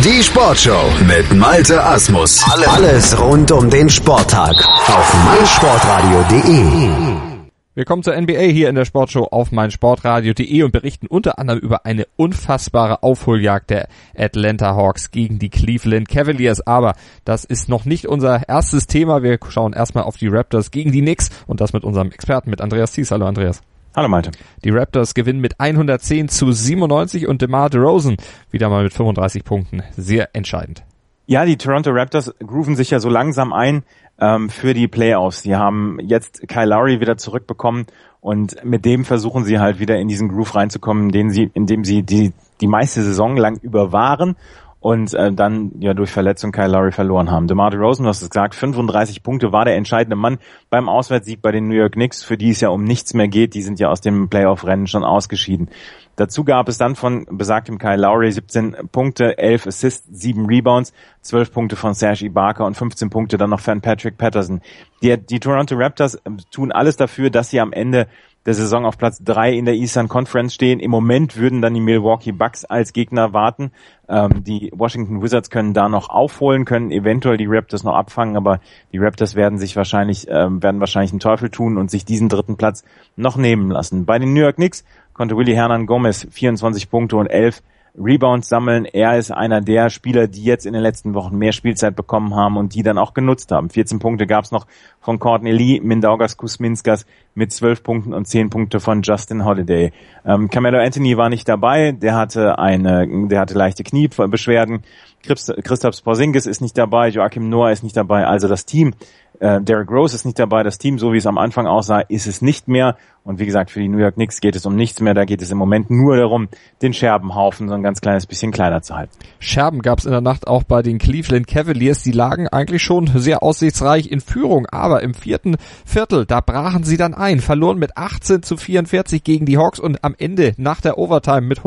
Die Sportshow mit Malte Asmus. Alles rund um den Sporttag auf meinsportradio.de. Wir kommen zur NBA hier in der Sportshow auf meinsportradio.de und berichten unter anderem über eine unfassbare Aufholjagd der Atlanta Hawks gegen die Cleveland Cavaliers. Aber das ist noch nicht unser erstes Thema. Wir schauen erstmal auf die Raptors gegen die Knicks und das mit unserem Experten, mit Andreas Thies. Hallo Andreas. Hallo Malte. Die Raptors gewinnen mit 110-97 und DeMar DeRozan wieder mal mit 35 Punkten. Sehr entscheidend. Ja, die Toronto Raptors grooven sich ja so langsam ein für die Playoffs. Die haben jetzt Kyle Lowry wieder zurückbekommen und mit dem versuchen sie halt wieder in diesen Groove reinzukommen, in dem sie die meiste Saison lang über waren und dann ja durch Verletzung Kyle Lowry verloren haben. DeMar DeRozan, du hast es gesagt, 35 Punkte war der entscheidende Mann beim Auswärtssieg bei den New York Knicks, für die es ja um nichts mehr geht. Die sind ja aus dem Playoff-Rennen schon ausgeschieden. Dazu gab es dann von besagtem Kyle Lowry 17 Punkte, 11 Assists, 7 Rebounds, 12 Punkte von Serge Ibaka und 15 Punkte dann noch von Patrick Patterson. Die Toronto Raptors tun alles dafür, dass sie am Ende der Saison auf Platz 3 in der Eastern Conference stehen. Im Moment würden dann die Milwaukee Bucks als Gegner warten. Die Washington Wizards können da noch aufholen, können eventuell die Raptors noch abfangen, aber die Raptors werden wahrscheinlich einen Teufel tun und sich diesen dritten Platz noch nehmen lassen. Bei den New York Knicks konnte Willy Hernan-Gomez 24 Punkte und 11 Rebounds sammeln. Er ist einer der Spieler, die jetzt in den letzten Wochen mehr Spielzeit bekommen haben und die dann auch genutzt haben. 14 Punkte gab es noch von Courtney Lee, Mindaugas Kuzminskas mit 12 Punkten und 10 Punkte von Justin Holiday. Carmelo Anthony war nicht dabei, der hatte leichte Kniebeschwerden. Kristaps Porzingis ist nicht dabei, Joakim Noah ist nicht dabei, also das Team. Derrick Rose ist nicht dabei, das Team, so wie es am Anfang aussah, ist es nicht mehr. Und wie gesagt, für die New York Knicks geht es um nichts mehr. Da geht es im Moment nur darum, den Scherbenhaufen so ein ganz kleines bisschen kleiner zu halten. Scherben gab es in der Nacht auch bei den Cleveland Cavaliers. Die lagen eigentlich schon sehr aussichtsreich in Führung. Aber im vierten Viertel, da brachen sie dann ein. Verloren mit 18-44 gegen die Hawks und am Ende nach der Overtime mit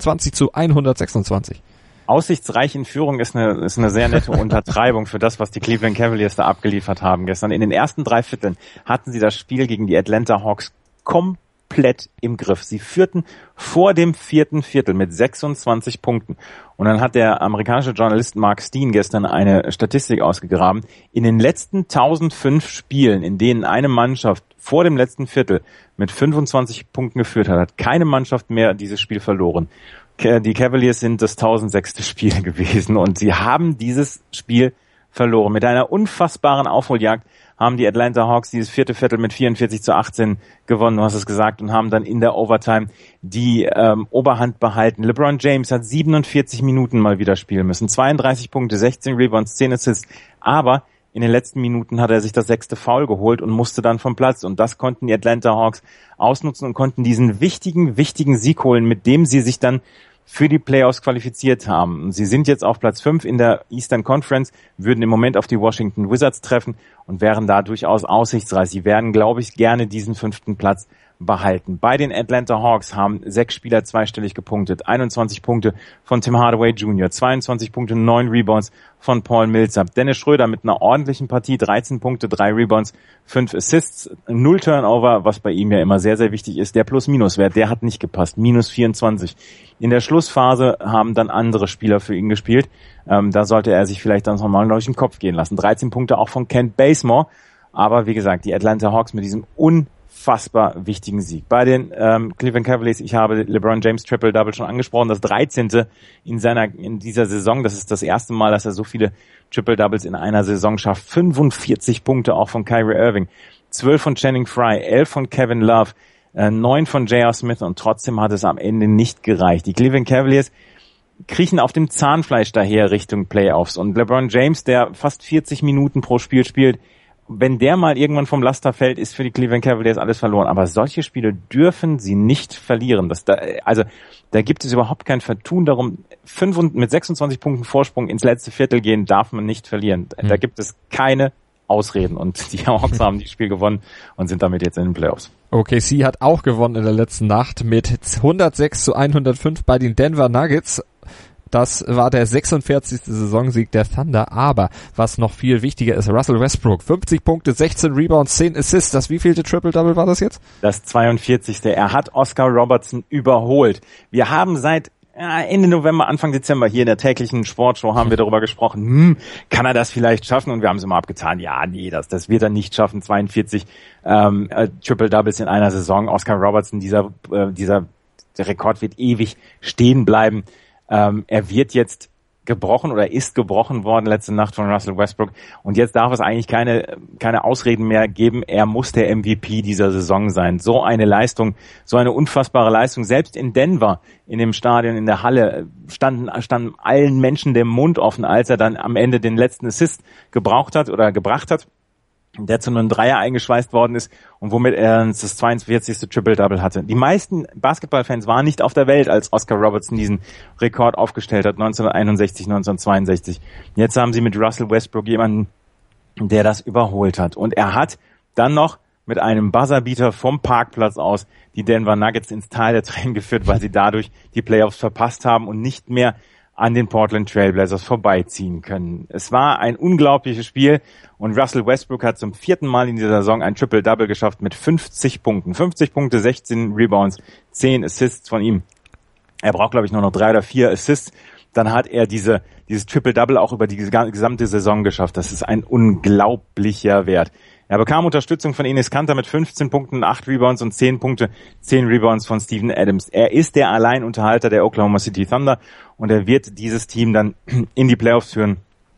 125-126. Aussichtsreich in Führung ist eine sehr nette Untertreibung für das, was die Cleveland Cavaliers da abgeliefert haben gestern. In den ersten 3 Vierteln hatten sie das Spiel gegen die Atlanta Hawks komplett im Griff. Sie führten vor dem 4. Viertel mit 26 Punkten. Und dann hat der amerikanische Journalist Mark Steen gestern eine Statistik ausgegraben. In den letzten 1005 Spielen, in denen eine Mannschaft vor dem letzten Viertel mit 25 Punkten geführt hat keine Mannschaft mehr dieses Spiel verloren. Die Cavaliers sind das 1006. Spiel gewesen und sie haben dieses Spiel verloren. Mit einer unfassbaren Aufholjagd haben die Atlanta Hawks dieses 4. Viertel mit 44-18 gewonnen, du hast es gesagt, und haben dann in der Overtime die Oberhand behalten. LeBron James hat 47 Minuten mal wieder spielen müssen. 32 Punkte, 16 Rebounds, 10 Assists. Aber in den letzten Minuten hat er sich das 6. Foul geholt und musste dann vom Platz. Und das konnten die Atlanta Hawks ausnutzen und konnten diesen wichtigen Sieg holen, mit dem sie sich dann für die Playoffs qualifiziert haben. Sie sind jetzt auf Platz 5 in der Eastern Conference, würden im Moment auf die Washington Wizards treffen und wären da durchaus aussichtsreich. Sie werden, glaube ich, gerne diesen 5. Platz behalten. Bei den Atlanta Hawks haben 6 Spieler zweistellig gepunktet. 21 Punkte von Tim Hardaway Jr., 22 Punkte, 9 Rebounds von Paul Millsap. Dennis Schröder mit einer ordentlichen Partie, 13 Punkte, 3 Rebounds, 5 Assists, 0 Turnover, was bei ihm ja immer sehr, sehr wichtig ist. Der Plus-Minus-Wert, der hat nicht gepasst, minus 24. In der Schlussphase haben dann andere Spieler für ihn gespielt. Da sollte er sich vielleicht dann nochmal durch den Kopf gehen lassen. 13 Punkte auch von Kent Bazemore. Aber wie gesagt, die Atlanta Hawks mit diesem unfassbar wichtigen Sieg. Bei den Cleveland Cavaliers, ich habe LeBron James Triple-Double schon angesprochen, das 13. in dieser Saison. Das ist das erste Mal, dass er so viele Triple-Doubles in einer Saison schafft. 45 Punkte auch von Kyrie Irving, 12 von Channing Frye, 11 von Kevin Love, 9 von J.R. Smith und trotzdem hat es am Ende nicht gereicht. Die Cleveland Cavaliers kriechen auf dem Zahnfleisch daher Richtung Playoffs und LeBron James, der fast 40 Minuten pro Spiel spielt, wenn der mal irgendwann vom Laster fällt, ist für die Cleveland Cavaliers alles verloren. Aber solche Spiele dürfen sie nicht verlieren. Da gibt es überhaupt kein Vertun darum. Mit 26 Punkten Vorsprung ins letzte Viertel gehen darf man nicht verlieren. Da gibt es keine Ausreden. Und die Hawks haben das Spiel gewonnen und sind damit jetzt in den Playoffs. OKC hat auch gewonnen in der letzten Nacht mit 106-105 bei den Denver Nuggets. Das war der 46. Saisonsieg der Thunder, aber was noch viel wichtiger ist, Russell Westbrook, 50 Punkte, 16 Rebounds, 10 Assists, das wievielte Triple-Double war das jetzt? Das 42. Er hat Oscar Robertson überholt. Wir haben seit Ende November, Anfang Dezember hier in der täglichen Sportshow haben wir darüber gesprochen, kann er das vielleicht schaffen? Und wir haben es immer abgetan, ja, nee, das wird er nicht schaffen. 42 Triple-Doubles in einer Saison. Oscar Robertson, dieser Rekord wird ewig stehen bleiben. Er wird jetzt gebrochen oder ist gebrochen worden letzte Nacht von Russell Westbrook. Und jetzt darf es eigentlich keine Ausreden mehr geben. Er muss der MVP dieser Saison sein. So eine Leistung, so eine unfassbare Leistung. Selbst in Denver, in dem Stadion, in der Halle, standen allen Menschen der Mund offen, als er dann am Ende den letzten Assist gebracht hat, der zu einem Dreier eingeschweißt worden ist und womit er das 42. Triple-Double hatte. Die meisten Basketballfans waren nicht auf der Welt, als Oscar Robertson diesen Rekord aufgestellt hat, 1961, 1962. Jetzt haben sie mit Russell Westbrook jemanden, der das überholt hat. Und er hat dann noch mit einem Buzzerbeater vom Parkplatz aus die Denver Nuggets ins Tal der Tränen geführt, weil sie dadurch die Playoffs verpasst haben und nicht mehr an den Portland Trailblazers vorbeiziehen können. Es war ein unglaubliches Spiel und Russell Westbrook hat zum 4. Mal in dieser Saison ein Triple-Double geschafft mit 50 Punkten. 50 Punkte, 16 Rebounds, 10 Assists von ihm. Er braucht, glaube ich, nur noch 3 oder 4 Assists. Dann hat er dieses Triple-Double auch über die gesamte Saison geschafft. Das ist ein unglaublicher Wert. Er bekam Unterstützung von Enes Kanter mit 15 Punkten, 8 Rebounds und 10 Punkte, 10 Rebounds von Steven Adams. Er ist der Alleinunterhalter der Oklahoma City Thunder und er wird dieses Team dann in die Playoffs führen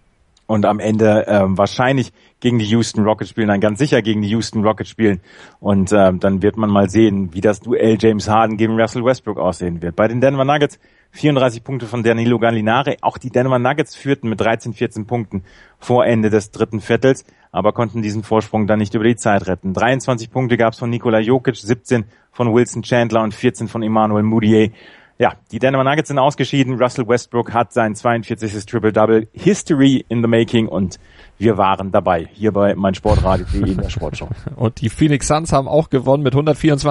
und am Ende wahrscheinlich gegen die Houston Rockets spielen, ganz sicher gegen die Houston Rockets spielen. Und dann wird man mal sehen, wie das Duell James Harden gegen Russell Westbrook aussehen wird. Bei den Denver Nuggets 34 Punkte von Danilo Gallinari. Auch die Denver Nuggets führten mit 13, 14 Punkten vor Ende des dritten Viertels, aber konnten diesen Vorsprung dann nicht über die Zeit retten. 23 Punkte gab es von Nikola Jokic, 17 von Wilson Chandler und 14 von Emmanuel Mudiay. Ja, die Denver Nuggets sind ausgeschieden. Russell Westbrook hat sein 42. Triple-Double, History in the Making, und wir waren dabei, hier bei meinsportradio.de in der Sportshow. Und die Phoenix Suns haben auch gewonnen mit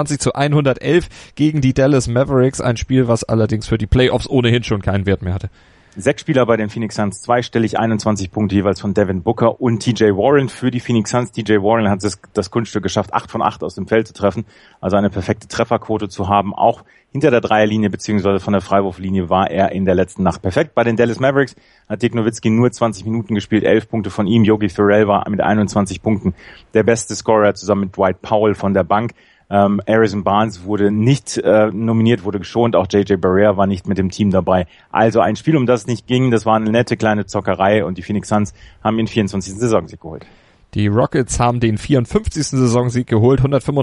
124-111 gegen die Dallas Mavericks. Ein Spiel, was allerdings für die Playoffs ohnehin schon keinen Wert mehr hatte. 6 Spieler bei den Phoenix Suns, zweistellig, 21 Punkte jeweils von Devin Booker und TJ Warren für die Phoenix Suns. TJ Warren hat das Kunststück geschafft, 8 von 8 aus dem Feld zu treffen, also eine perfekte Trefferquote zu haben. Auch hinter der Dreierlinie bzw. von der Freiwurflinie war er in der letzten Nacht perfekt. Bei den Dallas Mavericks hat Dirk Nowitzki nur 20 Minuten gespielt, 11 Punkte von ihm. Yogi Ferrell war mit 21 Punkten der beste Scorer zusammen mit Dwight Powell von der Bank. Harrison Barnes wurde nicht nominiert, wurde geschont. Auch JJ Barea war nicht mit dem Team dabei. Also ein Spiel, um das es nicht ging. Das war eine nette kleine Zockerei und die Phoenix Suns haben ihren 24. Saisonsieg geholt. Die Rockets haben den 54. Saisonsieg geholt,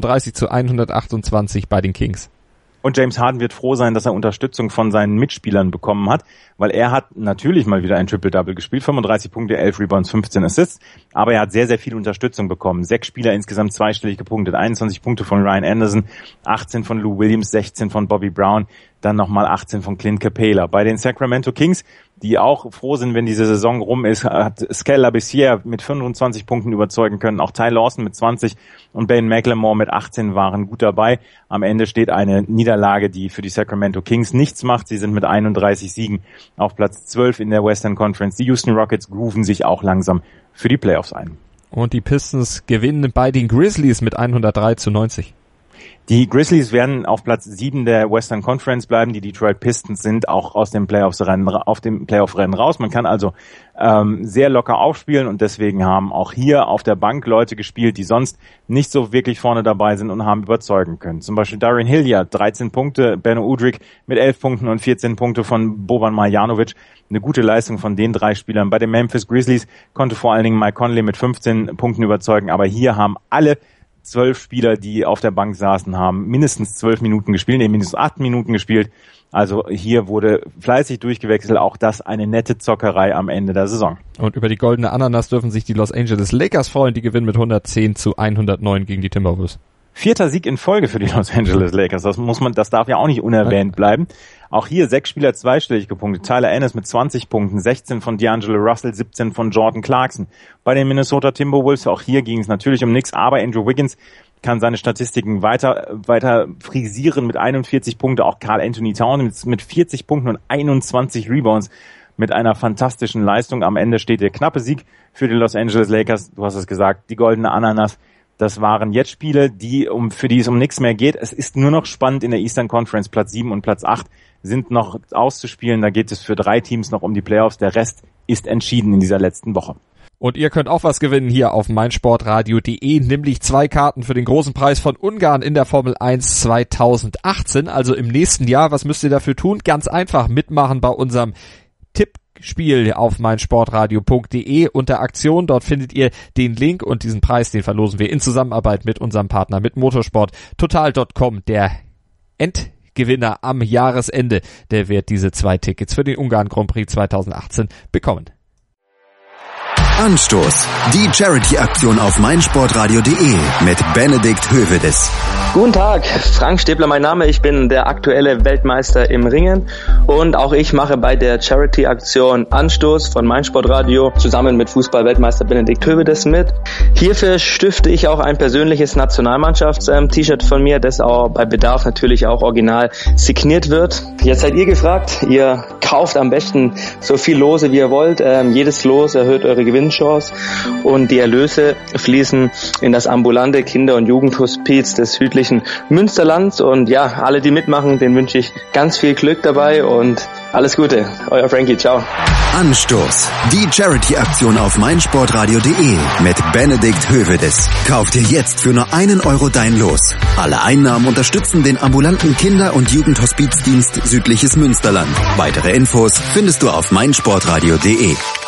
135-128 bei den Kings. Und James Harden wird froh sein, dass er Unterstützung von seinen Mitspielern bekommen hat, weil er hat natürlich mal wieder ein Triple-Double gespielt, 35 Punkte, 11 Rebounds, 15 Assists, aber er hat sehr, sehr viel Unterstützung bekommen. 6 Spieler insgesamt zweistellig gepunktet, 21 Punkte von Ryan Anderson, 18 von Lou Williams, 16 von Bobby Brown, dann nochmal 18 von Clint Capela. Bei den Sacramento Kings, die auch froh sind, wenn diese Saison rum ist, hat Skal Labissière mit 25 Punkten überzeugen können. Auch Ty Lawson mit 20 und Ben McLemore mit 18 waren gut dabei. Am Ende steht eine Niederlage, die für die Sacramento Kings nichts macht. Sie sind mit 31 Siegen auf Platz 12 in der Western Conference. Die Houston Rockets grooven sich auch langsam für die Playoffs ein. Und die Pistons gewinnen bei den Grizzlies mit 103-90. Die Grizzlies werden auf Platz 7 der Western Conference bleiben. Die Detroit Pistons sind auch aus dem Playoff-Rennen raus. Man kann also sehr locker aufspielen und deswegen haben auch hier auf der Bank Leute gespielt, die sonst nicht so wirklich vorne dabei sind und haben überzeugen können. Zum Beispiel Darian Hilliard, 13 Punkte, Beno Udrih mit 11 Punkten und 14 Punkte von Boban Marjanovic. Eine gute Leistung von den 3 Spielern. Bei den Memphis Grizzlies konnte vor allen Dingen Mike Conley mit 15 Punkten überzeugen, aber hier haben alle 12 Spieler, die auf der Bank saßen, haben mindestens 12 Minuten gespielt, mindestens 8 Minuten gespielt. Also hier wurde fleißig durchgewechselt. Auch das eine nette Zockerei am Ende der Saison. Und über die goldene Ananas dürfen sich die Los Angeles Lakers freuen. Die gewinnen mit 110-109 gegen die Timberwolves. 4. Sieg in Folge für die Los Angeles Lakers. Das darf ja auch nicht unerwähnt bleiben. Auch hier 6 Spieler zweistellig gepunktet. Tyler Ennis mit 20 Punkten, 16 von D'Angelo Russell, 17 von Jordan Clarkson. Bei den Minnesota Timberwolves, auch hier ging es natürlich um nichts, aber Andrew Wiggins kann seine Statistiken weiter frisieren mit 41 Punkten. Auch Karl Anthony Towns mit 40 Punkten und 21 Rebounds mit einer fantastischen Leistung. Am Ende steht der knappe Sieg für die Los Angeles Lakers. Du hast es gesagt, die goldene Ananas. Das waren jetzt Spiele, für die es um nichts mehr geht. Es ist nur noch spannend in der Eastern Conference, Platz 7 und Platz 8. sind noch auszuspielen. Da geht es für 3 Teams noch um die Playoffs. Der Rest ist entschieden in dieser letzten Woche. Und ihr könnt auch was gewinnen hier auf meinsportradio.de, nämlich 2 Karten für den großen Preis von Ungarn in der Formel 1 2018, also im nächsten Jahr. Was müsst ihr dafür tun? Ganz einfach mitmachen bei unserem Tippspiel auf meinsportradio.de unter Aktion. Dort findet ihr den Link und diesen Preis, den verlosen wir in Zusammenarbeit mit unserem Partner, mit motorsporttotal.com. Der Endgewinner am Jahresende, der wird diese 2 Tickets für den Ungarn Grand Prix 2018 bekommen. Anstoß. Die Charity-Aktion auf meinsportradio.de mit Benedikt Hövedes. Guten Tag, Frank Stäbler mein Name. Ich bin der aktuelle Weltmeister im Ringen und auch ich mache bei der Charity-Aktion Anstoß von meinsportradio zusammen mit Fußball-Weltmeister Benedikt Hövedes mit. Hierfür stifte ich auch ein persönliches Nationalmannschafts-T-Shirt von mir, das auch bei Bedarf natürlich auch original signiert wird. Jetzt seid ihr gefragt. Ihr kauft am besten so viel Lose wie ihr wollt. Jedes Los erhöht eure Gewinnchance und die Erlöse fließen in das ambulante Kinder- und Jugendhospiz des südlichen Münsterlands. Und ja, alle, die mitmachen, denen wünsche ich ganz viel Glück dabei und alles Gute. Euer Frankie, ciao. Anstoß. Die Charity-Aktion auf meinsportradio.de mit Benedikt Hövedes. Kauf dir jetzt für nur 1 Euro dein Los. Alle Einnahmen unterstützen den ambulanten Kinder- und Jugendhospizdienst Südliches Münsterland. Weitere Infos findest du auf meinsportradio.de.